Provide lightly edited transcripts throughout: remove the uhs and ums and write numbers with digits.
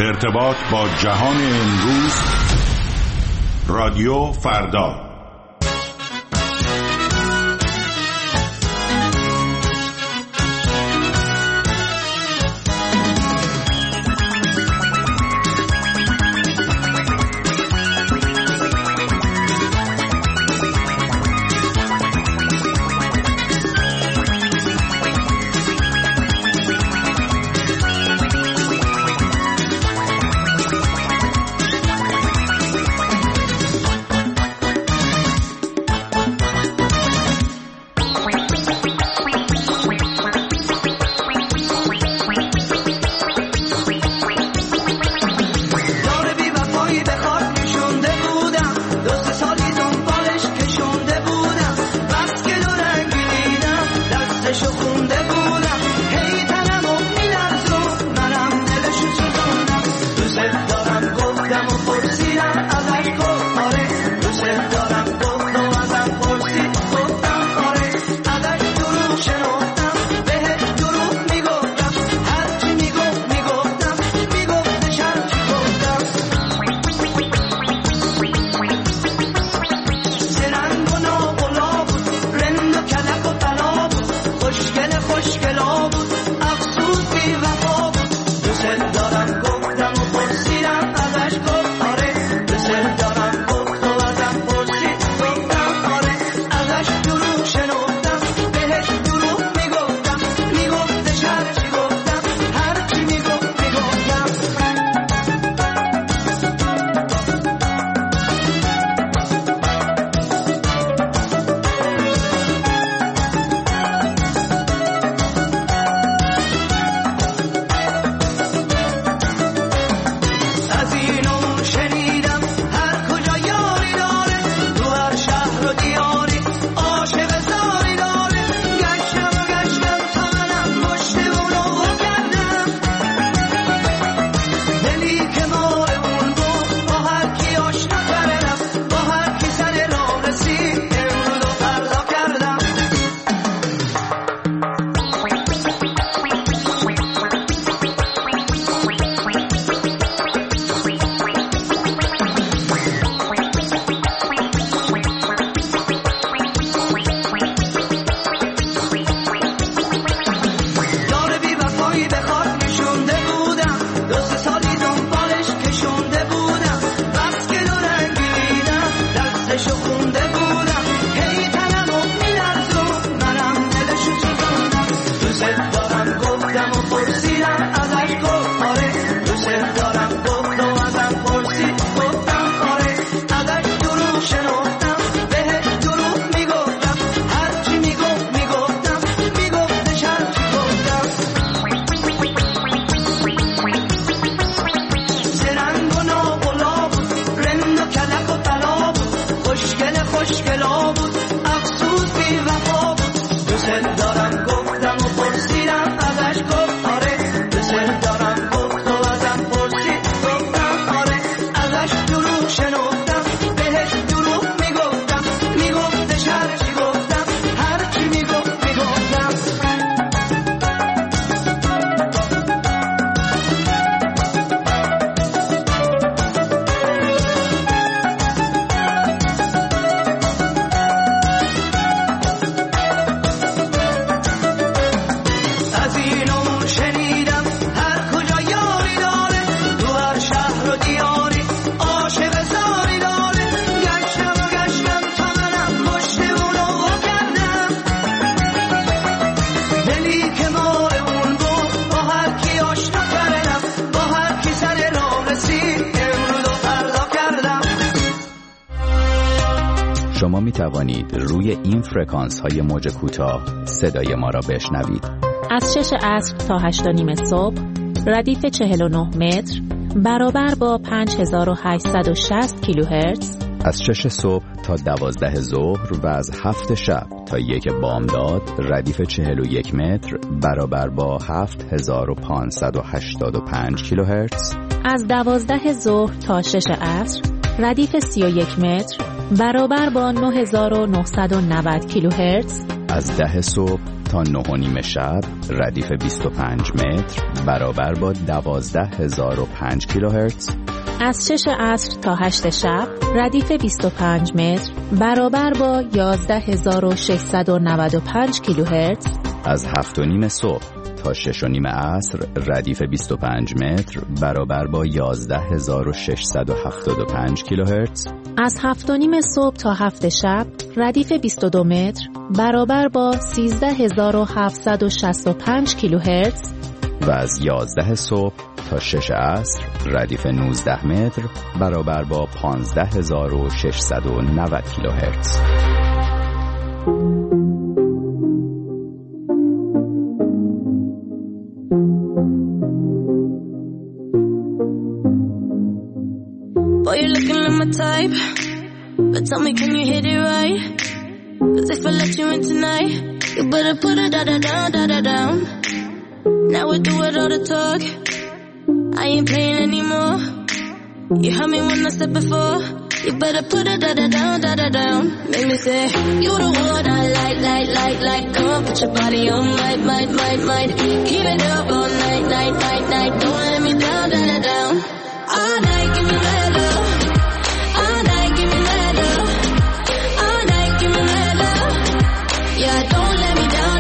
ارتباط با جهان امروز. رادیو فردا. شما می توانید روی این فرکانس های موج کوتاه صدای ما را بشنوید. از 6 عصر تا 8:30 صبح ردیف 49 متر برابر با 5860 کیلوهرتز، از 6 صبح تا 12 ظهر و از 7 شب تا 1 بامداد ردیف 41 متر برابر با 7585 کیلوهرتز، از 12 ظهر تا 6 عصر ردیف 31 متر برابر با 9990 کیلوهرتز، از 10 صبح تا 9:30 شب ردیف 25 متر برابر با 12005 کیلوهرتز. از 6 عصر تا 8 شب ردیف 25 متر برابر با 11695 کیلوهرتز. از 7:30 صبح تا 6:30 عصر ردیف 25 متر برابر با 11675 کیلوهرتز. از 7:30 صبح تا 7 شب ردیف 22 متر برابر با 13765 کیلوهرتز. و از 11 صبح تا 6 عصر ردیف 19 متر برابر با 15690 کیلوهرتز. Boy, you're looking like my type, but tell me, can you hit it right? 'Cause if I let you in tonight, you better put it down. Now we do it all the talk, I ain't playing anymore. You heard me when I said before, you better put it down. Make me say, you the one I like. Come on, put your body on might. Keep it up all night. Don't let me down. All night, give me that love. All night, give me that love. All night, give me that love. Yeah, don't let me down.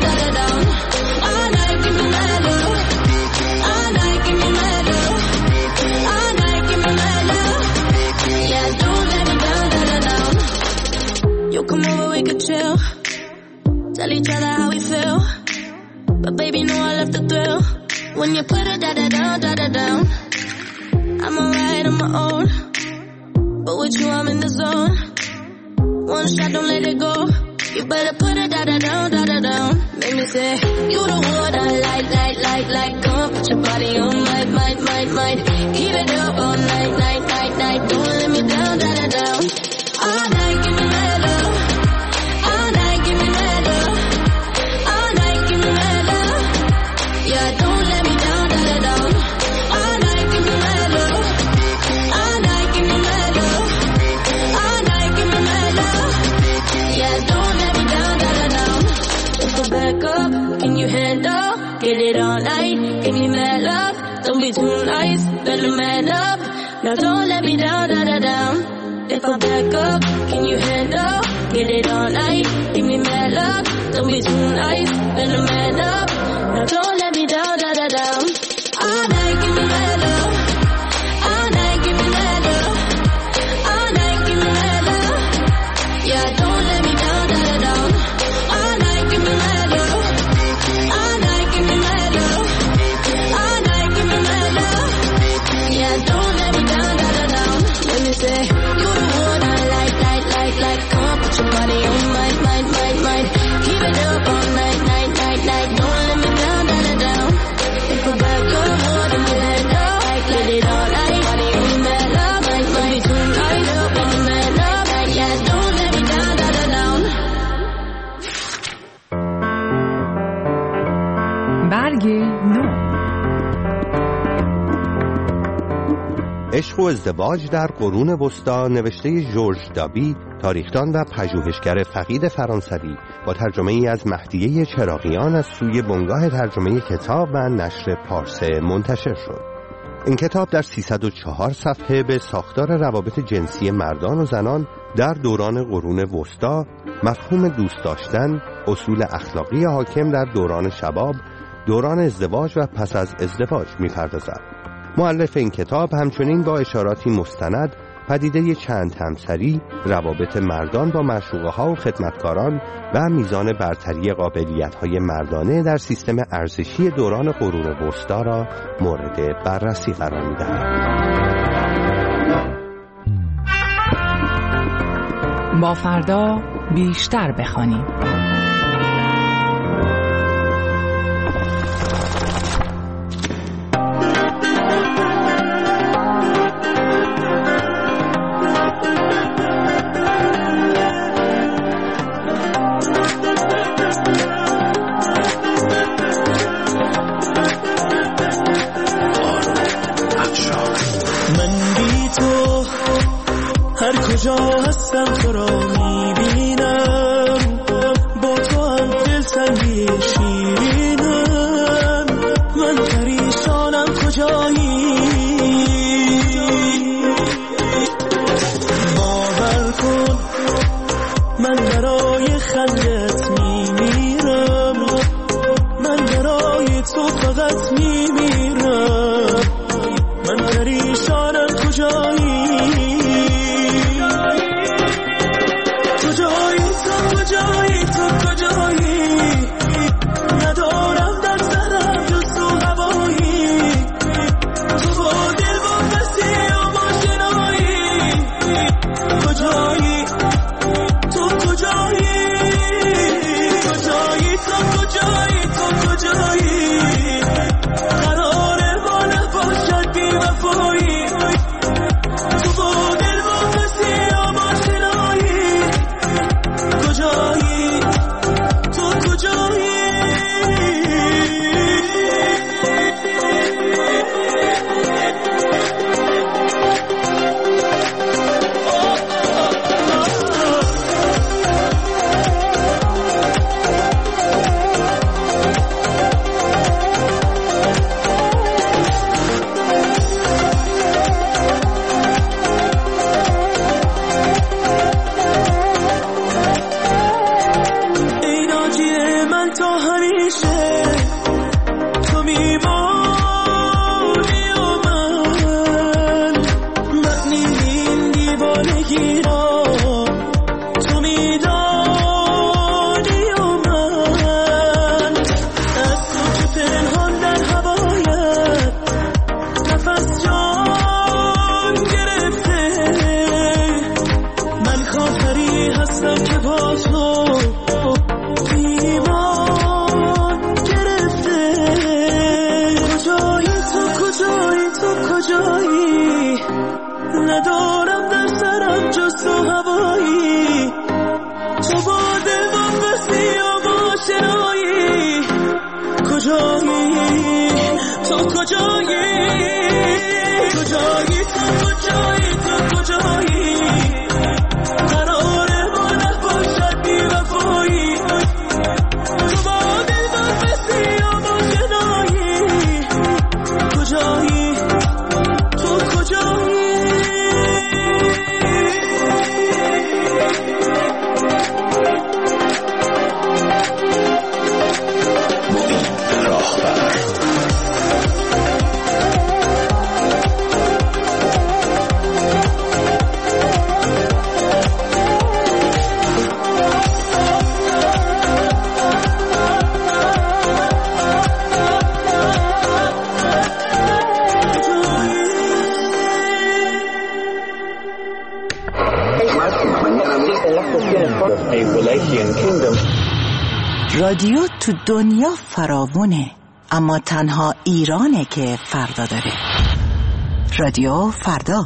All night, give me that love. All night, give me that love. All night, give me that love. Yeah, don't let me down. You come over, we could chill. Tell each other how we feel. But baby, know I love the thrill. When you put it down. I'm alright on my own, but with you I'm in the zone. One shot, don't let it go. You better put it down. Make me say, you the one I like. Come on, put your body on might. Keep it up all night. Don't let me down. All night, give me that love. All night, give me that love. All night, give me that love. Yeah, don't let me down. All night, give me that love. All night, give me that love. All night, give me that love. Yeah, don't let me down. If I back up, can you handle? Get it all night, give me mad love. Don't be too nice, better man up. Now don't let me down. If I back up, can you handle? Get it all night, give me mad love. Don't be too nice, better man up. Now don't let me down. All night, give me mad love. All night, give me mad love. All night, give me mad love. Yeah, don't let me down. All night, give me mad love. All night, give me mad love. All night, give me mad love. Yeah, don't let me down. Let me say, you the one I like. Come on, put your body on might. Keep it up all night. Don't let me down. If I back up, more than me let up. Get it all night, body on mad love. Don't be too nice, up on mad love. Yeah, don't let me down. برگ نو. عشق و ازدواج در قرون وسطی نوشته ژورژ دابی، تاریخدان و پژوهشگر فقید فرانسوی، با ترجمه ای از مهدیه چراغیان از سوی بنگاه ترجمه کتاب و نشر پارسه منتشر شد. این کتاب در 304 صفحه به ساختار روابط جنسی مردان و زنان در دوران قرون وسطی، مفهوم دوست داشتن، اصول اخلاقی حاکم در دوران شباب، دوران ازدواج و پس از ازدواج می‌پردازد. مؤلف این کتاب همچنین با اشاراتی مستند پدیده چند همسری، روابط مردان با معشوقه‌ها و خدمتکاران و میزان برتری قابلیت‌های مردانه در سیستم ارزشی دوران قرون وسطی را مورد بررسی قرار می‌دهد. با فردا بیشتر بخوانیم. هر کجا هستم تو را میبینم، با تو هم کجایی ندارم در سرم جز تو هوایی تو باد من بسی و ماشنایی کجایی تو کجایی کجایی تو کجایی تو کجایی قرار ما نباشد بی وفایی تو باد من بسی و ماشنایی کجایی تو کجایی رادیو تو دنیا فراوونه، اما تنها ایرانه که فردا داره. رادیو فردا.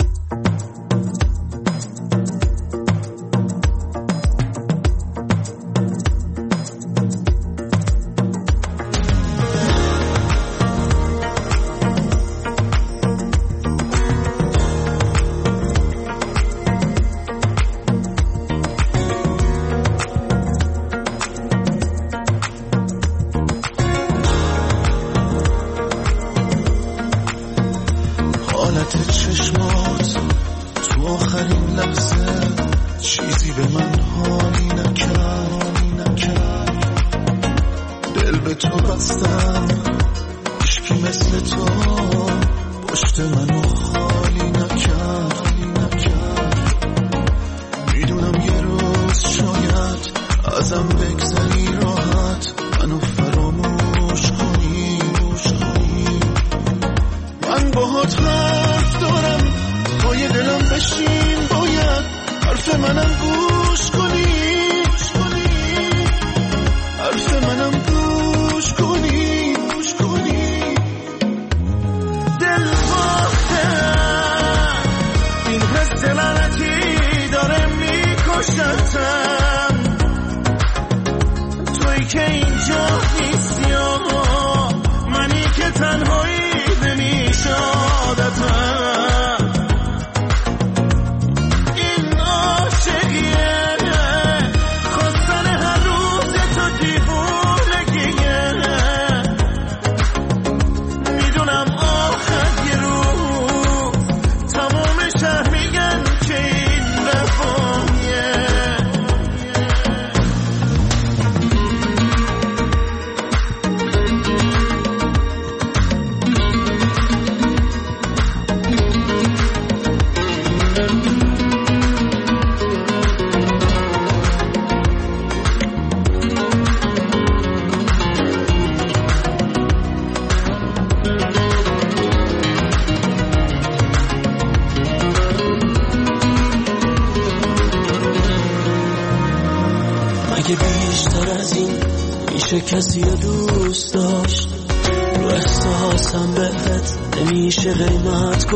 کسی رو دوست داشت رو احساسم بهت نمیشه قیمت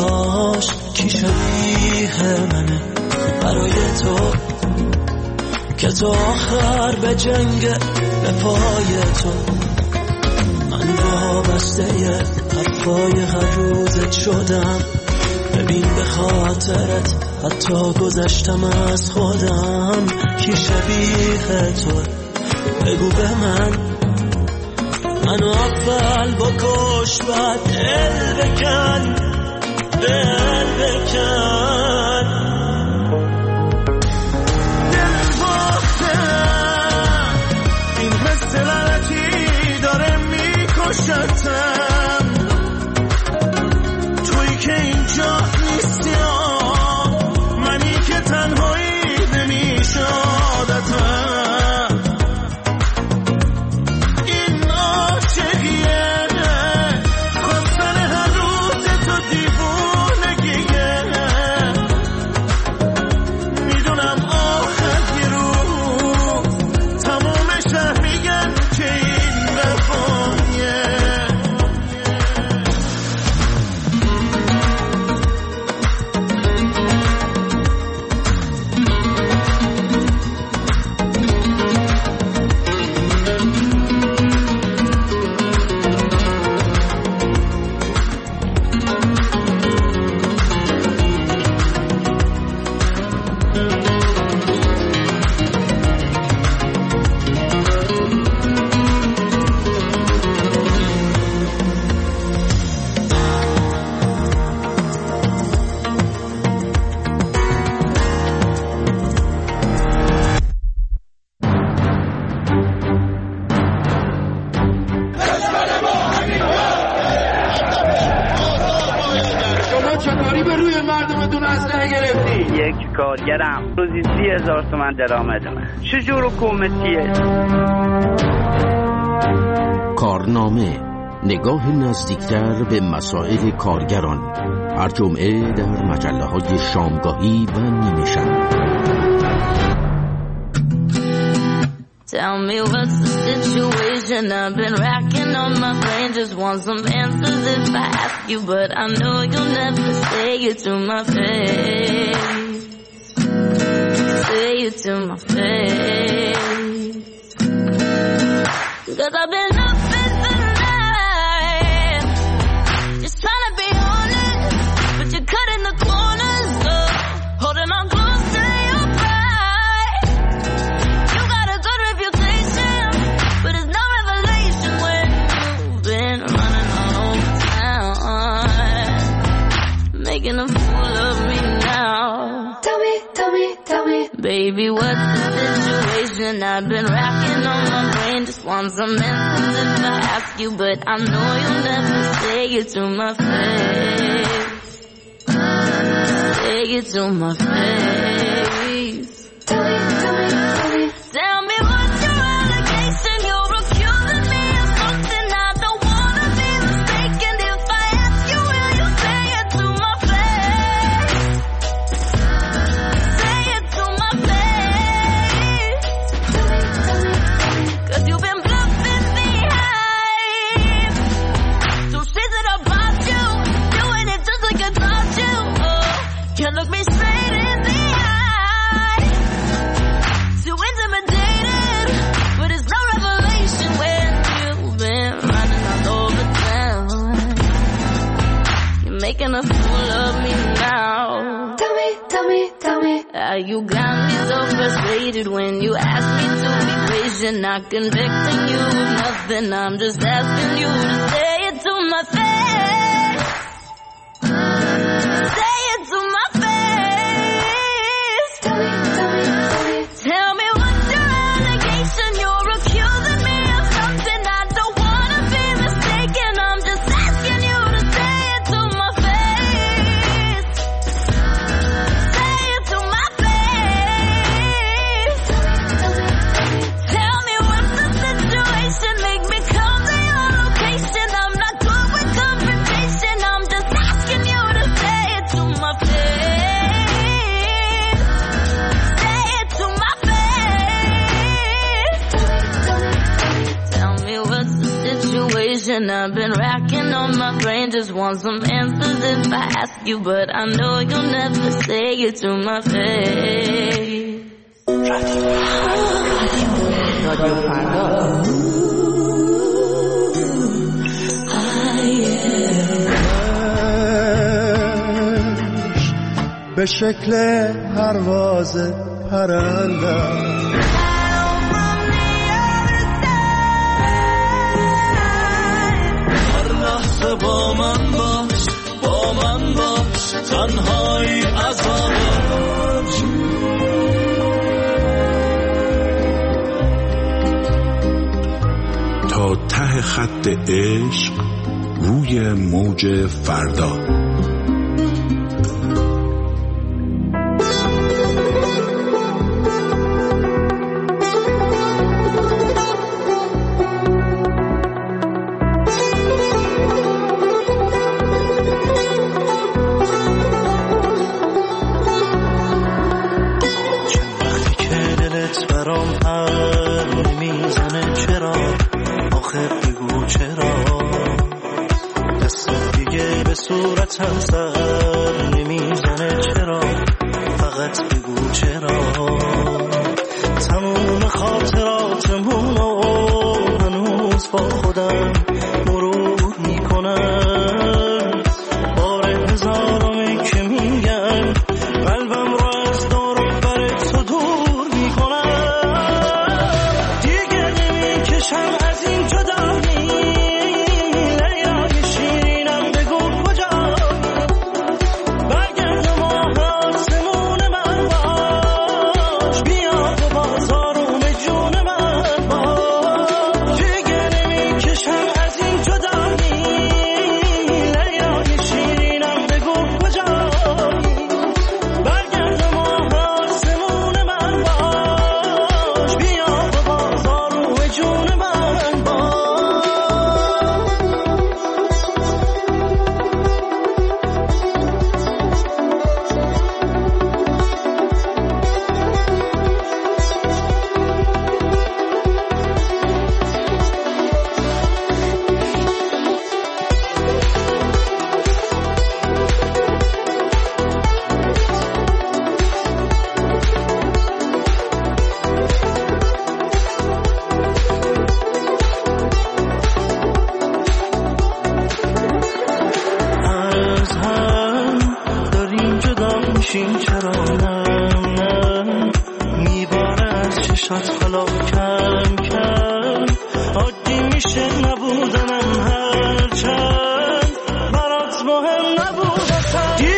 گذاشت کی شبیه منه برای تو که تا آخر به جنگ به پای تو من وابسته حرفای هر روزت شدم ببین به خاطرت حتی گذشتم از خودم کی شبیه تو بگو به منو اول بکش بعد دل بکن دل بکن دل باختم این حس لعنتی داره میکشتم تویی که اینجا نیستی منی که تنهایی نمیشادتم دیوونه چطوری به روی مردمتون اسلحه گرفتی؟ یک کارگرم روزی 30,000 تومان درآمدمه. چجور حکومتیه؟ کارنامه، نگاه نزدیکتر به مسائل کارگران، هر جمعه در مجله‌های شامگاهی و نیمه شب. Tell me what's the situation. I've been racking on my brain, just want some answers if I ask you, but I know you'll never say it to my face. Say it to my face. 'Cause I've been up in the night, just trying to be honest, but you're cutting the corners, holding on close to your pride. You got a good reputation, but it's no revelation when you've been running all over town, making a fool of me now. Tell me, baby, what's the situation? I've been racking on my brain, just want some answers if I ask you, but I know you'll never say it to my face. Say it to my face. Tell me what's your allegation? You're accusing me of something I don't wanna be mistaken. If I ask you, will you say it to my face? Say it to my face. 'Cause you've been bluffing me high. So say that about you, doing it just like I taught you. Can't look me straight in the eye. Too intimidated, but it's no revelation when you've been running all over town. You're making a fool of me now. Tell me, you got me so frustrated when you ask me to be patient. Not convicting you of nothing, I'm just asking you to say it to my face. Say it to my face. Tell me what's your allegation? You're accusing me of something I don't wanna be mistaken. I'm just asking you to say it to my face. Say it to my face. Tell me what's the situation? Make me come to your location. I'm not good with confrontation. I'm just asking you to say it to my face. Say it to my face. Tell me what's the situation. I've been racking on my brain, just want some answers if I ask you, but I know you'll never say it to my face. رادیو فردا. به شکل پرواز پرندم هر لحظه با من باش تنهایی عذابش تا ته خط عشق روی موج فردا. صورتم سر نمیزنه چرا، فقط بگو چرا. تموم خاطراتمونو هنوز با خودم مرور میکنم، بار هزارمی که میگم قلبم رو از دور و بر تو دور میکنم. دیگه نمیکشم از این جدایی، لیای شیرینم بگو کجا، برگرد ماه آسمون من باش، بیا تو بازارم جون من باش. دیگه نمیکشم نبود اصلا